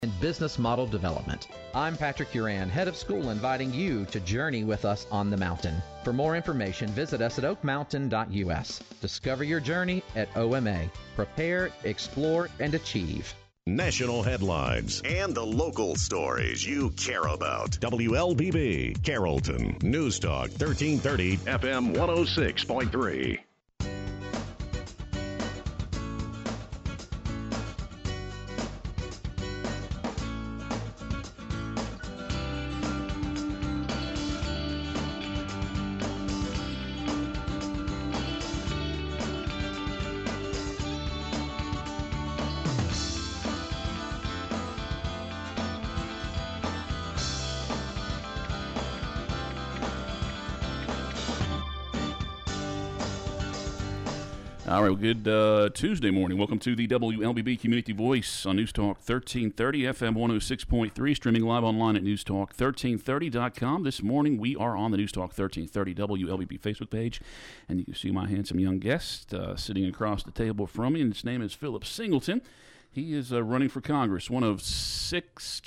and business model development. I'm Patrick Uran, head of school, inviting you to journey with us on the mountain. For more information, visit us at oakmountain.us. Discover your journey at OMA. Prepare, explore, and achieve. National headlines and the local stories you care about. WLBB, Carrollton, News Talk 1330, FM 106.3. All right, well, good Tuesday morning. Welcome to the WLBB Community Voice on News Talk 1330, FM 106.3, streaming live online at newstalk1330.com. This morning, we are on the News Talk 1330 WLBB Facebook page, and you can see my handsome young guest sitting across the table from me, and his name is Philip Singleton. He is running for Congress, one of five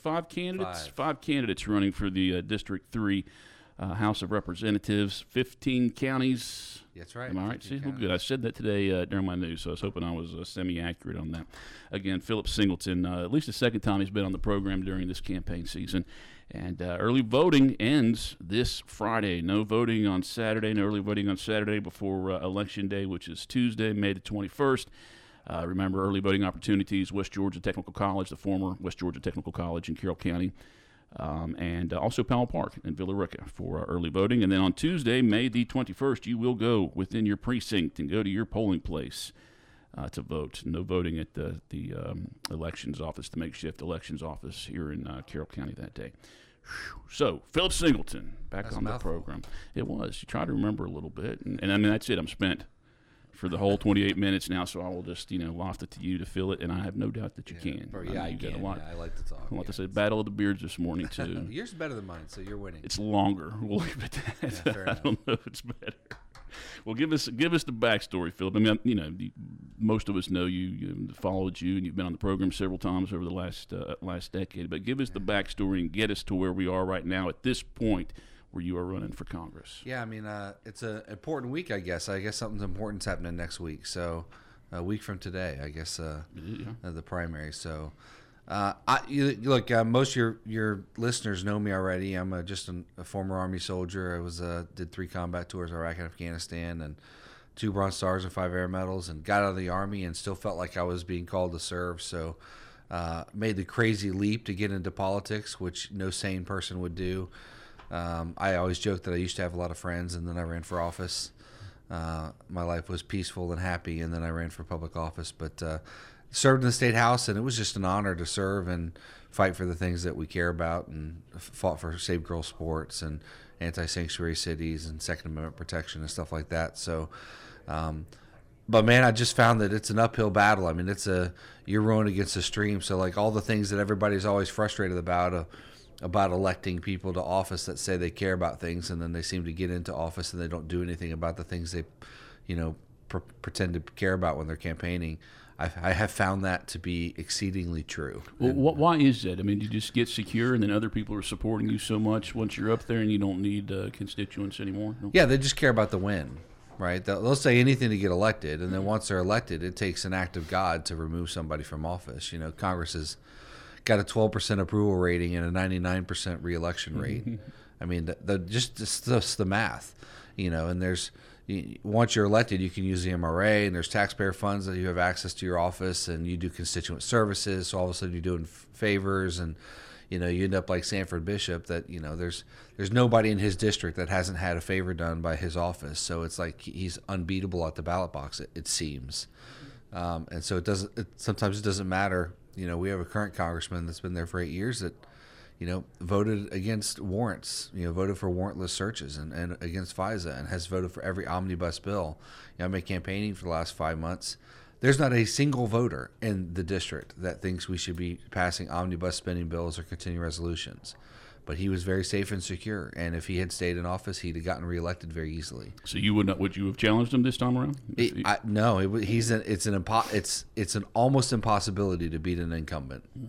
candidates running for the District 3 House of Representatives, 15 counties. That's right. Am I right? See, well, good. I said that today during my news, so I was hoping I was semi-accurate on that. Again, Philip Singleton, at least the second time he's been on the program during this campaign season. And early voting ends this Friday. No voting on Saturday, no early voting on Saturday before Election Day, which is Tuesday, May the 21st. Remember, early voting opportunities, West Georgia Technical College, the former West Georgia Technical College in Carroll County. And also Powell Park in Villa Rica for early voting. And then on Tuesday, May the 21st, you will go within your precinct and go to your polling place to vote. No voting at the elections office, the makeshift elections office here in Carroll County that day. So, Philip Singleton, back on the program. It was. You try to remember a little bit. And I mean, that's it. I'm spent for the whole 28 minutes now, so I will just, loft it to you to fill it, and I have no doubt that you can. I can. I like to talk. I want to say Battle of the Beards this morning, too. Yours is better than mine, so you're winning. It's longer. We'll leave it at that. Yeah, fair enough. I don't know if it's better. Well, give us the backstory, Philip. I mean, most of us know you, followed you, and you've been on the program several times over the last decade. But give us the backstory and get us to where we are right now at this point where you are running for Congress. Yeah, I mean, it's an important week, I guess. I guess something important's happening next week. So a week from today, I guess, the primary. So most of your listeners know me already. I'm just a former Army soldier. I was did 3 combat tours, Iraq and Afghanistan, and 2 Bronze Stars and 5 Air Medals, and got out of the Army and still felt like I was being called to serve. So made the crazy leap to get into politics, which no sane person would do. I always joke that I used to have a lot of friends, and then I ran for office. My life was peaceful and happy, and then I ran for public office. But served in the state house, and it was just an honor to serve and fight for the things that we care about, and fought for safe girl sports and anti-sanctuary cities and Second Amendment protection and stuff like that. So, but man, I just found that it's an uphill battle. I mean, you're rowing against a stream. So like all the things that everybody's always frustrated about electing people to office that say they care about things, and then they seem to get into office and they don't do anything about the things they, pretend to care about when they're campaigning. I have found that to be exceedingly true. Well, why is that? I mean, you just get secure, and then other people are supporting you so much once you're up there, and you don't need constituents anymore? No? Yeah, they just care about the win, right? They'll say anything to get elected, and then once they're elected, it takes an act of God to remove somebody from office. Congress has got a 12% approval rating and a 99% reelection rate. I mean, just the math, and there's, once you're elected, you can use the MRA, and there's taxpayer funds that you have access to your office, and you do constituent services. So all of a sudden you're doing favors, and you end up like Sanford Bishop that there's nobody in his district that hasn't had a favor done by his office. So it's like he's unbeatable at the ballot box. It seems, and so sometimes it doesn't matter. We have a current congressman that's been there for 8 years that voted against warrants, voted for warrantless searches and against FISA, and has voted for every omnibus bill. I've been campaigning for the last 5 months. There's not a single voter in the district that thinks we should be passing omnibus spending bills or continuing resolutions. But he was very safe and secure, and if he had stayed in office, he'd have gotten reelected very easily. So would you have challenged him this time around? No, it's an almost impossibility to beat an incumbent. Mm-hmm.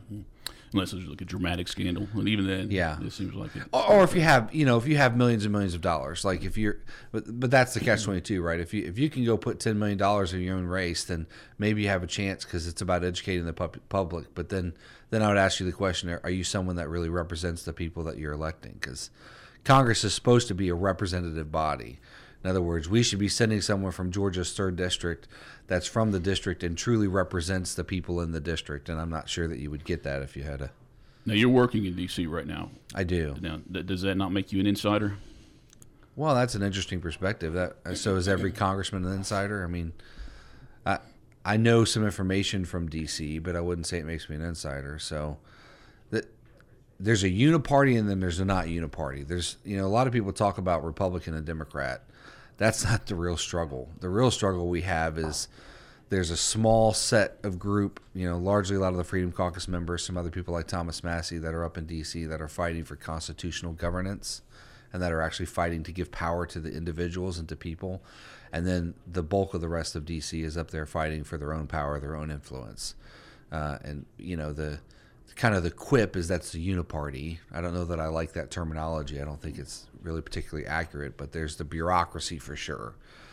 Unless there's like a dramatic scandal, and even then, it seems like it. Or if you have, millions and millions of dollars, like if you're, but that's the catch-22, right? If you can go put $10 million in your own race, then maybe you have a chance because it's about educating the public. But then I would ask you the question: are you someone that really represents the people that you're electing? Because Congress is supposed to be a representative body. In other words, we should be sending someone from Georgia's 3rd district that's from the district and truly represents the people in the district. And I'm not sure that you would get that if you had a... Now, you're working in D.C. right now. I do. Now, does that not make you an insider? Well, that's an interesting perspective. So is every congressman an insider? I mean, I know some information from D.C., but I wouldn't say it makes me an insider. So there's a uniparty and then there's a not uniparty. There's, a lot of people talk about Republican and Democrat. That's not the real struggle. The real struggle we have is there's a small set of group, largely a lot of the Freedom Caucus members, some other people like Thomas Massey that are up in D.C. that are fighting for constitutional governance and that are actually fighting to give power to the individuals and to people. And then the bulk of the rest of D.C. is up there fighting for their own power, their own influence. The kind of the quip is that's the uniparty. I don't know that I like that terminology. I don't think it's really particularly accurate, but there's the bureaucracy for sure.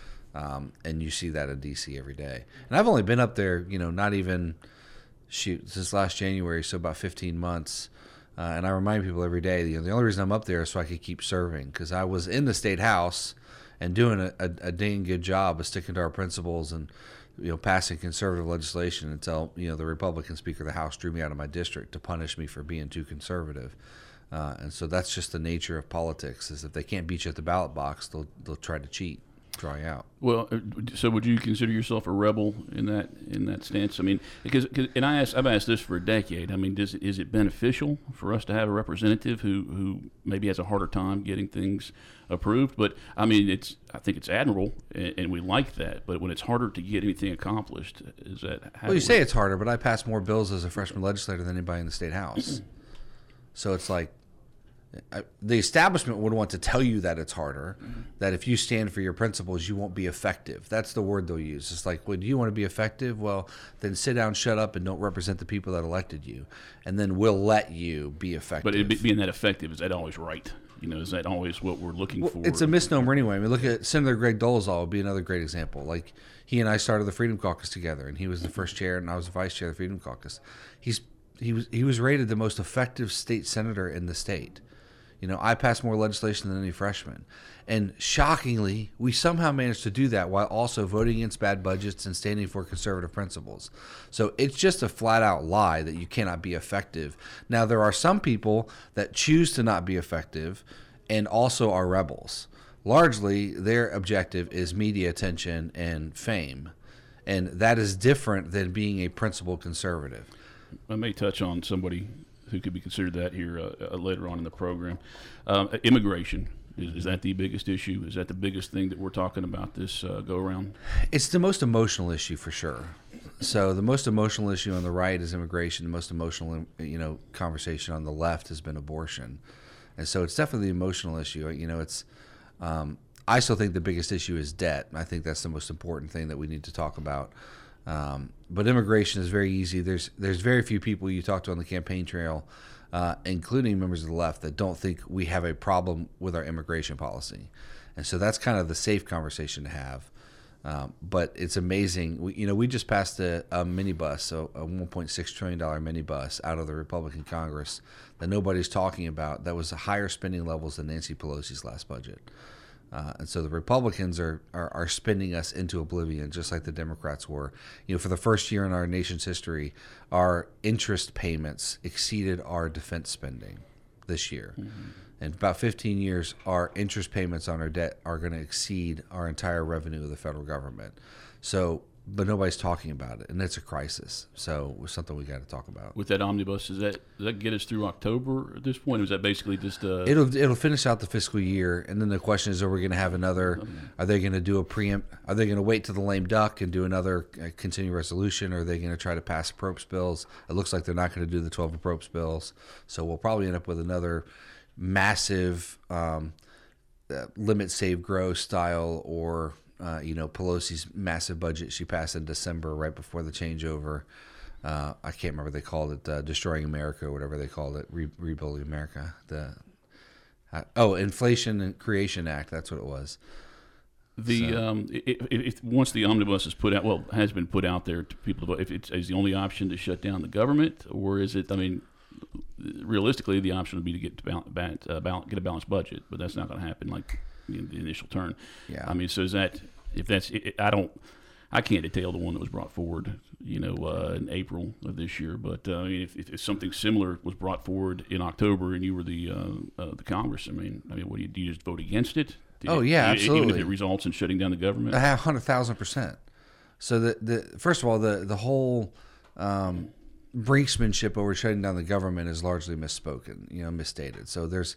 And you see that in D.C. every day. And I've only been up there, not even, since last January, so about 15 months. And I remind people every day, the only reason I'm up there is so I could keep serving, because I was in the State House and doing a dang good job of sticking to our principles and passing conservative legislation until the Republican Speaker of the House drew me out of my district to punish me for being too conservative. And so that's just the nature of politics: is if they can't beat you at the ballot box, they'll try to cheat, draw you out. Well, so would you consider yourself a rebel in that stance? I mean, because I've asked this for a decade. I mean, is it beneficial for us to have a representative who maybe has a harder time getting things approved? But I mean, I think it's admirable, and we like that. But when it's harder to get anything accomplished, is that how? Well, you say it's harder, but I passed more bills as a freshman legislator than anybody in the State House. So it's like the establishment would want to tell you that it's harder, that if you stand for your principles, you won't be effective. That's the word they'll use. It's like, well, do you want to be effective? Well, then sit down, shut up, and don't represent the people that elected you, and then we'll let you be effective. But being that effective, is that always right? Is that always what we're looking for? It's a misnomer anyway. I mean, look at Senator Greg Dolezal would be another great example. Like, he and I started the Freedom Caucus together, and he was the first chair, and I was the vice chair of the Freedom Caucus. He was rated the most effective state senator in the state. I passed more legislation than any freshman. And shockingly, we somehow managed to do that while also voting against bad budgets and standing for conservative principles. So it's just a flat-out lie that you cannot be effective. Now, there are some people that choose to not be effective and also are rebels. Largely, their objective is media attention and fame. And that is different than being a principled conservative. I may touch on somebody who could be considered that here later on in the program. Immigration, is that the biggest issue? Is that the biggest thing that we're talking about this go-around? It's the most emotional issue for sure. So the most emotional issue on the right is immigration. The most emotional, conversation on the left has been abortion. And so it's definitely the emotional issue. I still think the biggest issue is debt. I think that's the most important thing that we need to talk about. But immigration is very easy. There's very few people you talk to on the campaign trail, including members of the left, that don't think we have a problem with our immigration policy. And so that's kind of the safe conversation to have. But it's amazing. We just passed a minibus, so a $1.6 trillion minibus out of the Republican Congress that nobody's talking about. That was higher spending levels than Nancy Pelosi's last budget. And so the Republicans are spending us into oblivion, just like the Democrats were. For the first year in our nation's history, our interest payments exceeded our defense spending this year. Mm-hmm. In about 15 years, our interest payments on our debt are going to exceed our entire revenue of the federal government. But nobody's talking about it, and it's a crisis. So it's something we got to talk about. With that omnibus, does that get us through October at this point? Or is that basically just It'll finish out the fiscal year, and then the question is: are we going to have another? Are they going to do a preempt? Are they going to wait to the lame duck and do another continuing resolution? Or are they going to try to pass appropriations bills? It looks like they're not going to do the 12 appropriations bills, so we'll probably end up with another massive limit, save, grow style, or Pelosi's massive budget she passed in December right before the changeover. I can't remember, they called it Destroying America or whatever they called it, Rebuilding America. Inflation and Creation Act, that's what it was. If once the omnibus is put out, has been put out there to people to vote, if it's is the only option to shut down the government, or is it? I mean, realistically, the option would be to get get a balanced budget, but that's not going to happen like in the initial turn. Yeah. I mean, so is that if that's I can't detail the one that was brought forward, in April of this year. But I mean, if something similar was brought forward in October and you were the Congress, I mean, what do you just vote against it? Absolutely. Even if it results in shutting down the government? 100,000%. So the first of all, the whole brinksmanship over shutting down the government is largely misspoken, misstated. So there's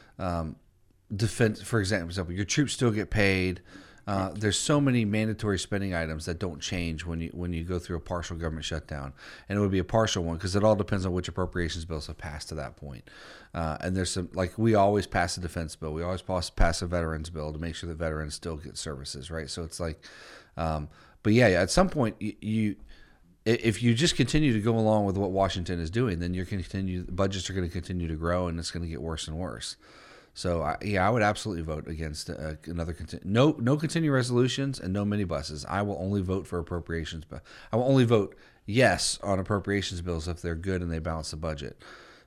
defense, for example, your troops still get paid. There's so many mandatory spending items that don't change when you go through a partial government shutdown, and it would be a partial one because it all depends on which appropriations bills have passed to that point. And there's some, like, we always pass a defense bill, we always pass a veterans bill to make sure that veterans still get services, right? So it's like, but yeah, at some point if you just continue to go along with what Washington is doing, then budgets are going to continue to grow, and it's going to get worse and worse. So I would absolutely vote against another no continuing resolutions and no minibuses. I will only vote for appropriations, but I will only vote yes on appropriations bills if they're good and they balance the budget.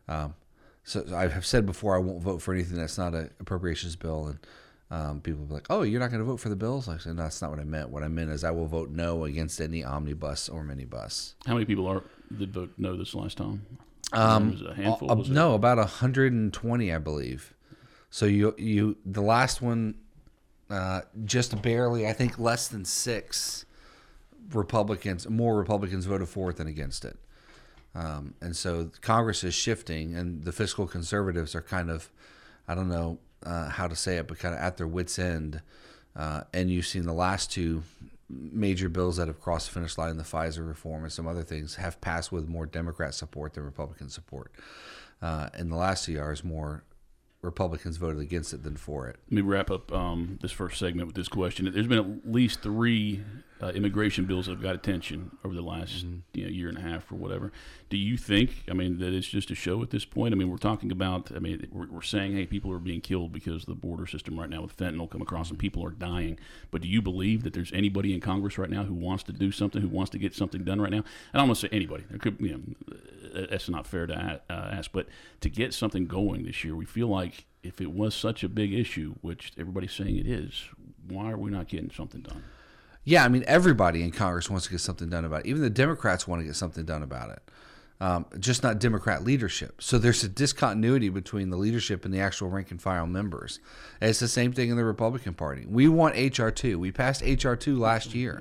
So I have said before I won't vote for anything that's not an appropriations bill, and people will be like, "Oh, you're not going to vote for the bills?" I said, "No, that's not what I meant. What I meant is I will vote no against any omnibus or minibus." How many people did vote no this last time? Was it a handful? No, about 120, I believe. So the last one, just barely, I think less than 6 more Republicans voted for it than against it. And so Congress is shifting, and the fiscal conservatives are kind of, I don't know how to say it, but kind of at their wits' end. And you've seen the last 2 major bills that have crossed the finish line, the FISA reform and some other things, have passed with more Democrat support than Republican support. In the last 2 years, more Republicans voted against it than for it. Let me wrap up this first segment with this question. There's been at least 3 immigration bills that have got attention over the last year and a half or whatever. Do you think, that it's just a show at this point? We're talking about, we're saying, hey, people are being killed because of the border system right now with fentanyl come across and people are dying. But do you believe that there's anybody in Congress right now who wants to do something, who wants to get something done right now? I don't want to say anybody. There could, that's not fair to ask, but to get something going this year, we feel like if it was such a big issue, which everybody's saying it is, why are we not getting something done? Yeah, everybody in Congress wants to get something done about it. Even the Democrats want to get something done about it, just not Democrat leadership. So there's a discontinuity between the leadership and the actual rank and file members. And it's the same thing in the Republican Party. We want H.R. 2. We passed H.R. 2 last year.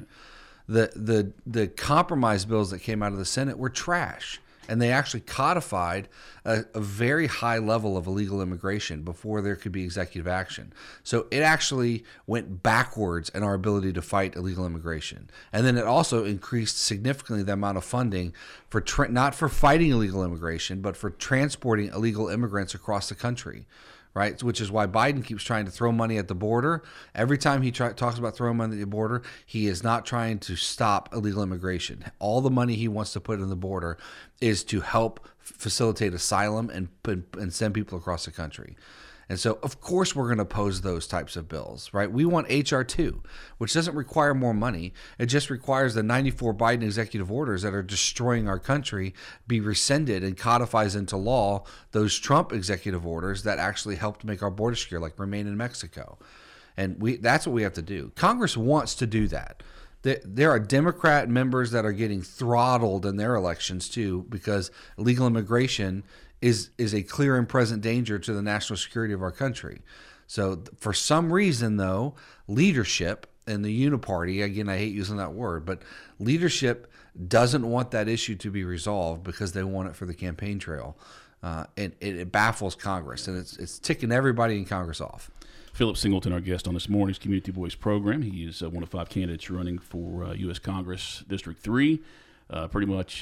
The compromise bills that came out of the Senate were trash. And they actually codified a very high level of illegal immigration before there could be executive action. So it actually went backwards in our ability to fight illegal immigration. And then it also increased significantly the amount of funding for not for fighting illegal immigration, but for transporting illegal immigrants across the country. Right, which is why Biden keeps trying to throw money at the border. Every time he talks about throwing money at the border, he is not trying to stop illegal immigration. All the money he wants to put in the border is to help facilitate asylum and send people across the country. And so, of course, we're going to oppose those types of bills, right? We want H.R. 2, which doesn't require more money. It just requires the 94 Biden executive orders that are destroying our country be rescinded and codifies into law those Trump executive orders that actually helped make our border secure, like Remain in Mexico. And that's what we have to do. Congress wants to do that. There are Democrat members that are getting throttled in their elections, too, because illegal immigration is a clear and present danger to the national security of our country. So for some reason, though, leadership and the uniparty, again, I hate using that word, but leadership doesn't want that issue to be resolved because they want it for the campaign trail. And it baffles Congress, and it's ticking everybody in Congress off. Philip Singleton, our guest on this morning's Community Voice program. He is one of 5 candidates running for U.S. Congress District 3. Pretty much,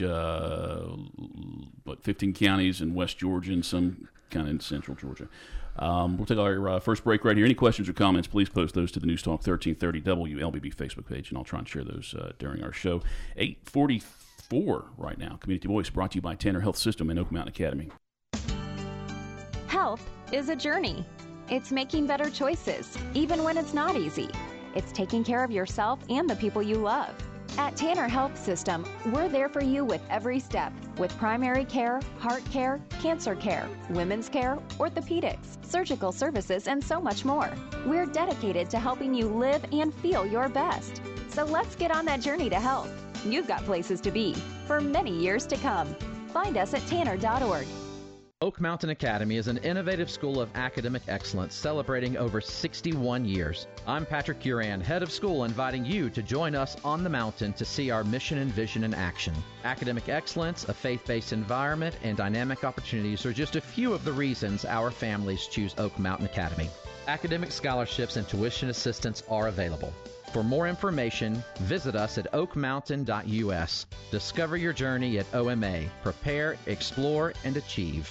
15 counties in West Georgia and some kind of in Central Georgia. We'll take our first break right here. Any questions or comments, please post those to the News Talk 1330 WLBB Facebook page, and I'll try and share those during our show. 8:43 4 right now. Community Voice brought to you by Tanner Health System and Oak Mountain Academy. Health is a journey. It's making better choices, even when it's not easy. It's taking care of yourself and the people you love. At Tanner Health System, we're there for you with every step, with primary care, heart care, cancer care, women's care, orthopedics, surgical services, and so much more. We're dedicated to helping you live and feel your best. So let's get on that journey to health. You've got places to be for many years to come. Find us at tanner.org. Oak Mountain Academy is an innovative school of academic excellence celebrating over 61 years. I'm Patrick Uran, head of school, inviting you to join us on the mountain to see our mission and vision in action. Academic excellence, a faith-based environment, and dynamic opportunities are just a few of the reasons our families choose Oak Mountain Academy. Academic scholarships and tuition assistance are available. For more information, visit us at oakmountain.us. Discover your journey at OMA. Prepare, explore, and achieve.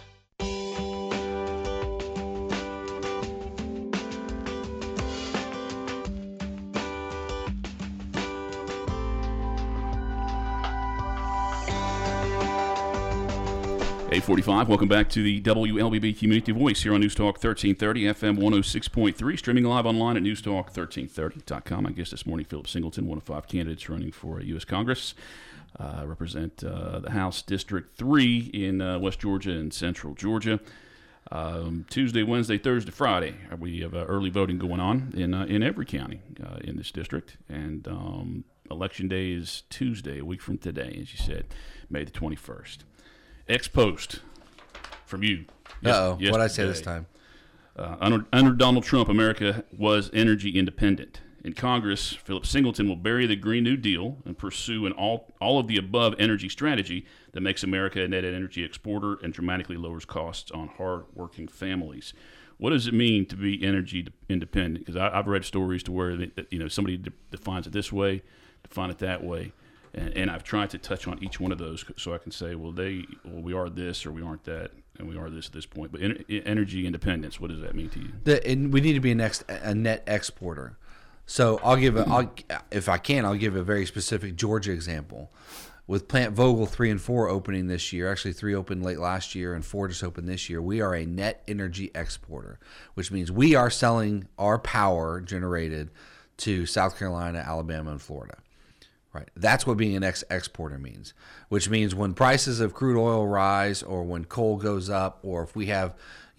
8:45. Welcome back to the WLBB Community Voice here on News Talk 1330 FM 106.3, streaming live online at newstalk1330.com. My guest this morning, Philip Singleton, one of 5 candidates running for U.S. Congress. Represent the House District 3 in West Georgia and Central Georgia. Tuesday, Wednesday, Thursday, Friday, we have early voting going on in every county in this district. And Election Day is Tuesday, a week from today, as you said, May the 21st. Ex post from you. What'd I say this time? Under Donald Trump, America was energy independent. In Congress, Philip Singleton will bury the Green New Deal and pursue an all of the above energy strategy that makes America a net energy exporter and dramatically lowers costs on hard-working families. What does it mean to be energy independent? Because I've read stories to where somebody defines it this way, define it that way. And I've tried to touch on each one of those so I can say, we are this or we aren't that, and we are this at this point. But energy independence, what does that mean to you? And we need to be a net exporter. So I'll give I'll give a very specific Georgia example. With Plant Vogtle 3 and 4 opening this year, actually 3 opened late last year and 4 just opened this year, we are a net energy exporter, which means we are selling our power generated to South Carolina, Alabama, and Florida. Right. That's what being an exporter means, which means when prices of crude oil rise or when coal goes up or if we have,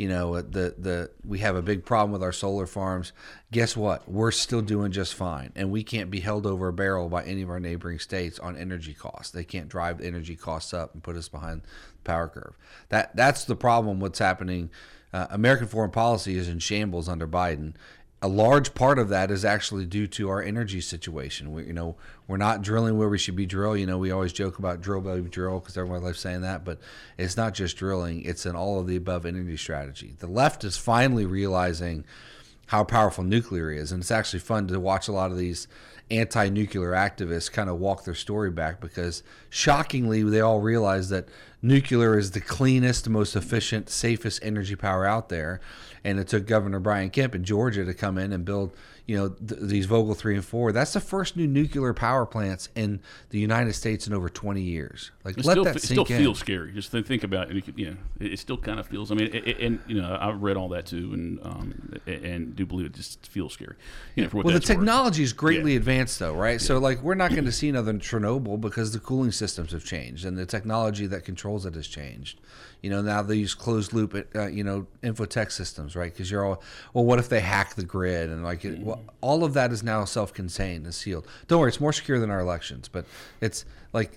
we have a big problem with our solar farms, guess what? We're still doing just fine. And we can't be held over a barrel by any of our neighboring states on energy costs. They can't drive the energy costs up and put us behind the power curve. That's the problem. What's happening. American foreign policy is in shambles under Biden. A large part of that is actually due to our energy situation. We're not drilling where we should be drilling. We always joke about drill, baby, drill, because everyone loves saying that. But it's not just drilling; it's an all of the above energy strategy. The left is finally realizing how powerful nuclear is, and it's actually fun to watch a lot of these anti-nuclear activists kind of walk their story back because, shockingly, they all realize that nuclear is the cleanest, most efficient, safest energy power out there. And it took Governor Brian Kemp in Georgia to come in and build, these Vogtle 3 and 4. That's the first new nuclear power plants in the United States in over 20 years. Let that sink in. It still feels scary. Just think about it. It still kind of feels. I mean, I've read all that too, and do believe it just feels scary. For what the technology is greatly advanced, though, right? Yeah. So, we're not going to see another Chernobyl because the cooling systems have changed and the technology that controls it has changed. Now they use closed loop, infotech systems, right? Because you're all, what if they hack the grid? And all of that is now self-contained and sealed. Don't worry, it's more secure than our elections, but it's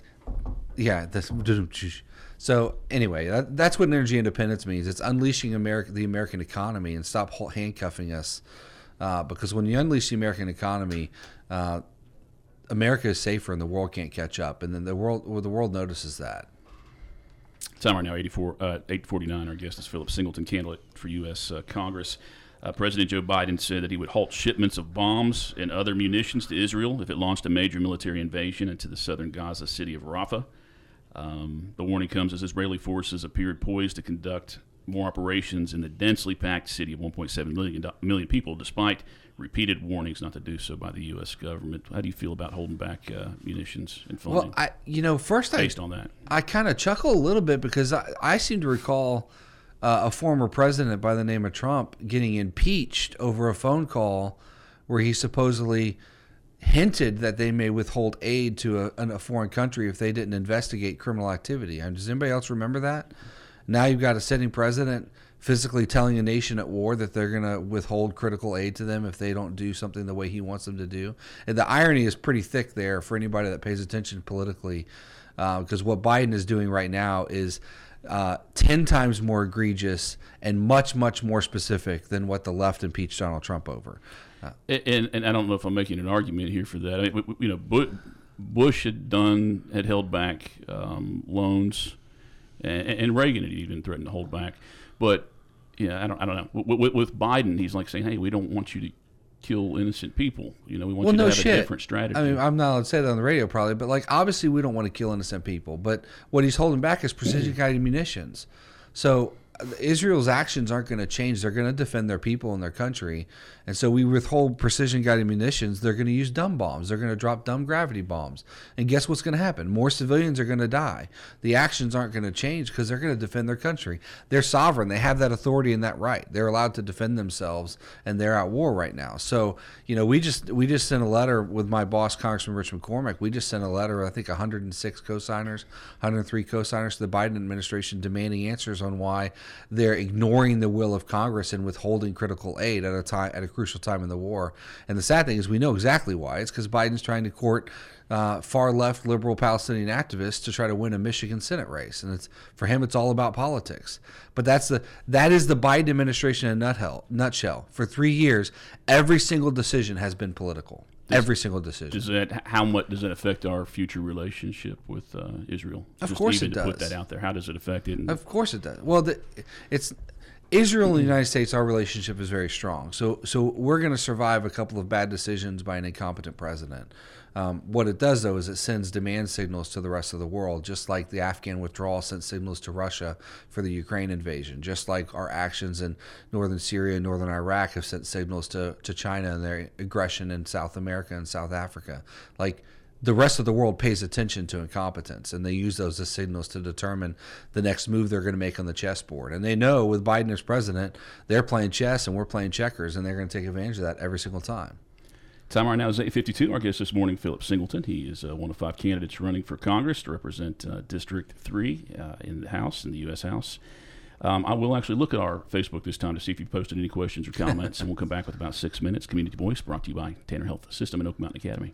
So anyway, that's what energy independence means. It's unleashing the American economy and stop handcuffing us. Because when you unleash the American economy, America is safer and the world can't catch up. And then the world notices that. Time right now, 8:49. Our guest is Philip Singleton, candidate for U.S. Congress. President Joe Biden said that he would halt shipments of bombs and other munitions to Israel if it launched a major military invasion into the southern Gaza city of Rafah. The warning comes as Israeli forces appeared poised to conduct more operations in the densely packed city of 1.7 million people, despite repeated warnings not to do so by the U.S. government. How do you feel about holding back munitions and funding? Well, based on that, I kind of chuckle a little bit because I seem to recall a former president by the name of Trump getting impeached over a phone call where he supposedly hinted that they may withhold aid to a foreign country if they didn't investigate criminal activity. Does anybody else remember that? Now you've got a sitting president physically telling a nation at war that they're going to withhold critical aid to them if they don't do something the way he wants them to do. And the irony is pretty thick there for anybody that pays attention politically, because what Biden is doing right now is 10 times more egregious and much, much more specific than what the left impeached Donald Trump over. And I don't know if I'm making an argument here for that. I mean, Bush had held back loans, and Reagan had even threatened to hold back. But yeah, I don't know. With Biden, he's like saying, "Hey, we don't want you to kill innocent people. We want you to have a different strategy." I mean, I'm not allowed to say that on the radio probably, but obviously we don't want to kill innocent people. But what he's holding back is precision-guided munitions. So Israel's actions aren't going to change. They're going to defend their people and their country. And so we withhold precision-guided munitions. They're going to use dumb bombs. They're going to drop dumb gravity bombs. And guess what's going to happen? More civilians are going to die. The actions aren't going to change because they're going to defend their country. They're sovereign. They have that authority and that right. They're allowed to defend themselves, and they're at war right now. So, we just sent a letter with my boss, Congressman Rich McCormick. We just sent a letter, I think 106 co-signers, 103 co-signers to the Biden administration demanding answers on why they're ignoring the will of Congress and withholding critical aid at a crucial time in the war. And the sad thing is we know exactly why. It's because Biden's trying to court far left liberal Palestinian activists to try to win a Michigan Senate race. And for him, it's all about politics. But that is the Biden administration in a nutshell. For 3 years, every single decision has been political. Every single decision. How much does that affect our future relationship with Israel? Of course it does. To put that out there, how does it affect it? Of course it does. Well, it's Israel and the United States. Our relationship is very strong. So we're going to survive a couple of bad decisions by an incompetent president. What it does, though, is it sends demand signals to the rest of the world, just like the Afghan withdrawal sent signals to Russia for the Ukraine invasion, just like our actions in northern Syria and northern Iraq have sent signals to China and their aggression in South America and South Africa. Like, the rest of the world pays attention to incompetence, and they use those as signals to determine the next move they're going to make on the chessboard. And they know with Biden as president, they're playing chess and we're playing checkers, and they're going to take advantage of that every single time. Time right now is 8:52. Our guest this morning, Philip Singleton. He is one of 5 candidates running for Congress to represent District 3 in the House, in the U.S. House. I will actually look at our Facebook this time to see if you posted any questions or comments, and we'll come back with about 6 minutes. Community Voice brought to you by Tanner Health System and Oak Mountain Academy.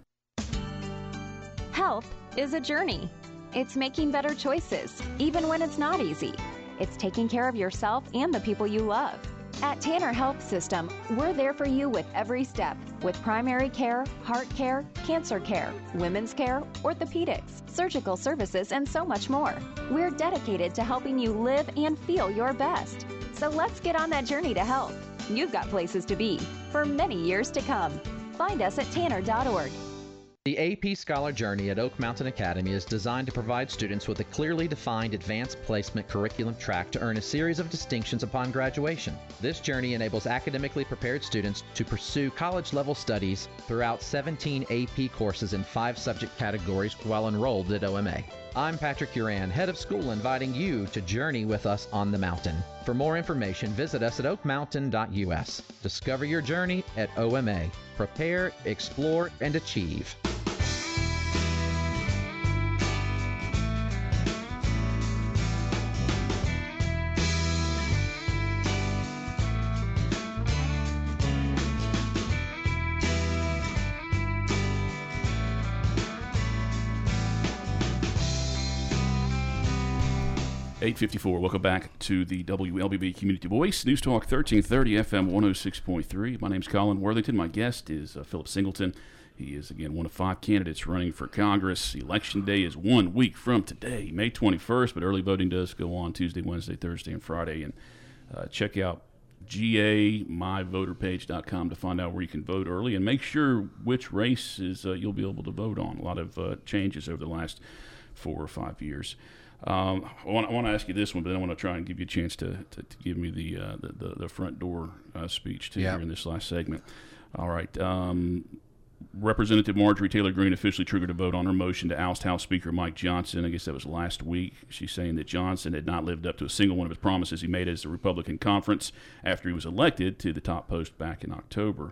Health is a journey. It's making better choices, even when it's not easy. It's taking care of yourself and the people you love. At Tanner Health System, we're there for you with every step, with primary care, heart care, cancer care, women's care, orthopedics, surgical services, and so much more. We're dedicated to helping you live and feel your best. So let's get on that journey to health. You've got places to be for many years to come. Find us at tanner.org. The AP Scholar Journey at Oak Mountain Academy is designed to provide students with a clearly defined advanced placement curriculum track to earn a series of distinctions upon graduation. This journey enables academically prepared students to pursue college-level studies throughout 17 AP courses in 5 subject categories while enrolled at OMA. I'm Patrick Uran, head of school, inviting you to journey with us on the mountain. For more information, visit us at oakmountain.us. Discover your journey at OMA. Prepare, explore, and achieve. (8:54). Welcome back to the WLBB Community Voice, News Talk 1330 FM 106.3. My name's Colin Worthington. My guest is Philip Singleton. He is, again, one of 5 candidates running for Congress. Election day is 1 week from today, May 21st, but early voting does go on Tuesday, Wednesday, Thursday, and Friday. And check out GAMyVoterPage.com to find out where you can vote early, and make sure which races you'll be able to vote on. A lot of changes over the last 4 or 5 years. I want to ask you this one, but then I want to try and give you a chance to give me the front door speech too here in this last segment. All right. Representative Marjorie Taylor Greene officially triggered a vote on her motion to oust House Speaker Mike Johnson. I guess that was last week. She's saying that Johnson had not lived up to a single one of his promises he made as the Republican conference after he was elected to the top post back in October.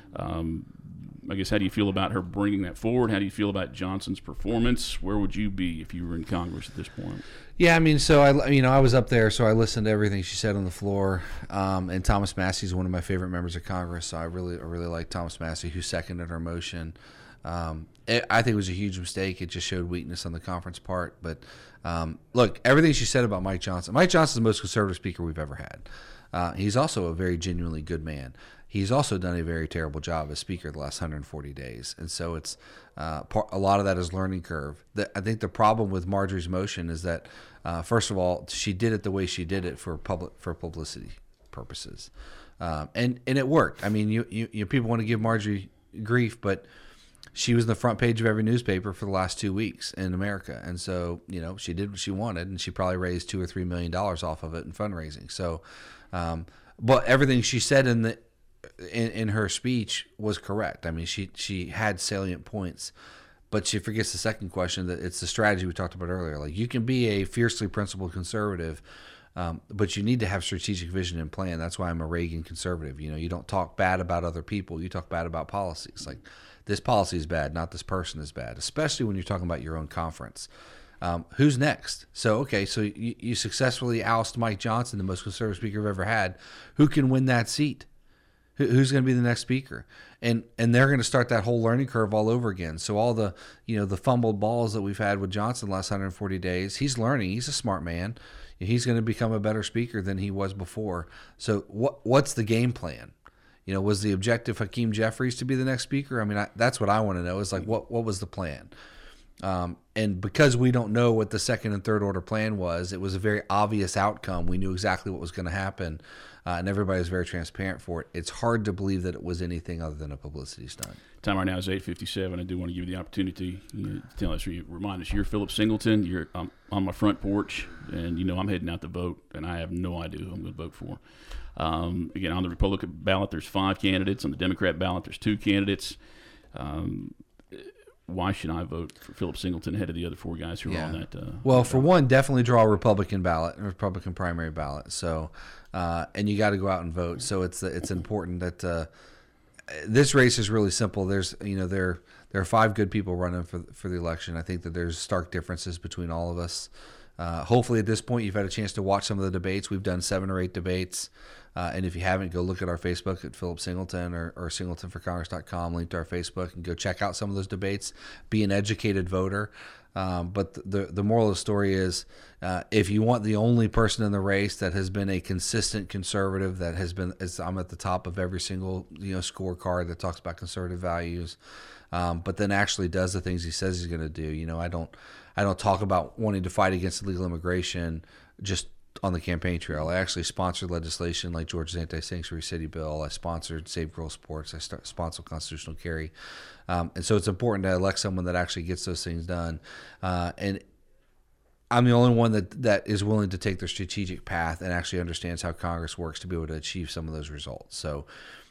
I guess, how do you feel about her bringing that forward? How do you feel about Johnson's performance? Where would you be if you were in Congress at this point? Yeah, I mean, so I was up there, so I listened to everything she said on the floor. And Thomas Massie is one of my favorite members of Congress, so I really like Thomas Massie, who seconded her motion. I think it was a huge mistake. It just showed weakness on the conference part. But look, everything she said about Mike Johnson. Mike Johnson's the most conservative speaker we've ever had. He's also a very genuinely good man. He's also done a very terrible job as Speaker the last 140 days. And so it's a lot of that is learning curve. I think the problem with Marjorie's motion is that, first of all, she did it the way she did it for publicity purposes. And it worked. I mean, you people want to give Marjorie grief, but she was in the front page of every newspaper for the last 2 weeks in America. And so, she did what she wanted, and she probably raised $2 or $3 million off of it in fundraising. So, but everything she said in her speech was correct. I mean, she had salient points, but she forgets the second question, that it's the strategy we talked about earlier. Like, you can be a fiercely principled conservative, but you need to have strategic vision and plan. That's why I'm a Reagan conservative. You don't talk bad about other people. You talk bad about policies. Like, this policy is bad, not this person is bad, especially when you're talking about your own conference. Who's next? So you successfully oust Mike Johnson, the most conservative speaker I've ever had. Who can win that seat? Who's going to be the next speaker? And they're going to start that whole learning curve all over again. So all the the fumbled balls that we've had with Johnson the last 140 days, he's learning. He's a smart man. He's going to become a better speaker than he was before. So what's the game plan? Was the objective Hakeem Jeffries to be the next speaker? I mean, that's what I want to know, is like, what was the plan? And because we don't know what the second and third order plan was, it was a very obvious outcome. We knew exactly what was going to happen. And everybody was very transparent for it. It's hard to believe that it was anything other than a publicity stunt. Time right now is 8:57. I do want to give you the opportunity to tell us, remind us, you're Philip Singleton. You're on my front porch, and I'm heading out to vote, and I have no idea who I'm going to vote for. Again, on the Republican ballot, there's 5 candidates. On the Democrat ballot, there's 2 candidates. Why should I vote for Philip Singleton ahead of the other 4 guys who are on that? Well, for one, definitely draw a Republican ballot, a Republican primary ballot. So, and you got to go out and vote. So it's important that this race is really simple. There's there are 5 good people running for the election. I think that there's stark differences between all of us. Hopefully, at this point, you've had a chance to watch some of the debates. We've done 7 or 8 debates. And if you haven't, go look at our Facebook at Philip Singleton or singletonforcongress.com, link to our Facebook, and go check out some of those debates. Be an educated voter. But the moral of the story is, if you want the only person in the race that has been a consistent conservative, that has been, I'm at the top of every single scorecard that talks about conservative values, but then actually does the things he says he's going to do. I don't talk about wanting to fight against illegal immigration just on the campaign trail. I actually sponsored legislation like Georgia's anti-sanctuary city bill. I sponsored Save Girls Sports. I sponsored constitutional carry. And so it's important to elect someone that actually gets those things done. And I'm the only one that is willing to take the strategic path and actually understands how Congress works to be able to achieve some of those results. So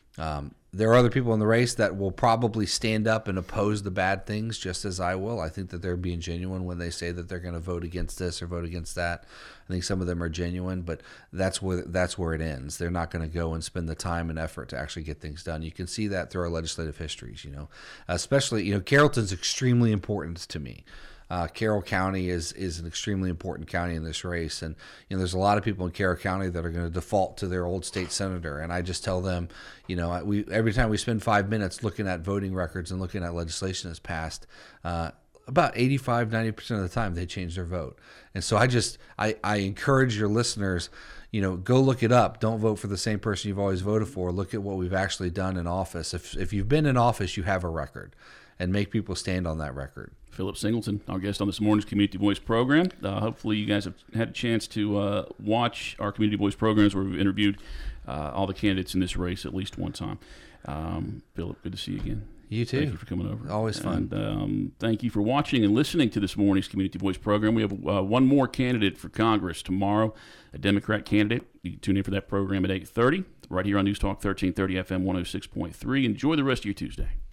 there are other people in the race that will probably stand up and oppose the bad things just as I will. I think that they're being genuine when they say that they're going to vote against this or vote against that. I think some of them are genuine, but that's where it ends. They're not going to go and spend the time and effort to actually get things done. You can see that through our legislative histories, especially, Carrollton's extremely important to me. Carroll County is an extremely important county in this race, and there's a lot of people in Carroll County that are going to default to their old state senator, and I just tell them, we every time we spend 5 minutes looking at voting records and looking at legislation that's passed, about 85-90% of the time they change their vote. And so I encourage your listeners, go look it up. Don't vote for the same person you've always voted for. Look at what we've actually done in office. If you've been in office, you have a record, and make people stand on that record. Philip Singleton, our guest on this morning's Community Voice program. Hopefully you guys have had a chance to watch our Community Voice programs where we've interviewed all the candidates in this race at least one time. Philip, good to see you again. You too. Thank you for coming over. Always fun. And thank you for watching and listening to this morning's Community Voice program. We have one more candidate for Congress tomorrow, a Democrat candidate. You can tune in for that program at 8:30 right here on News Talk 1330 FM 106.3. Enjoy the rest of your Tuesday.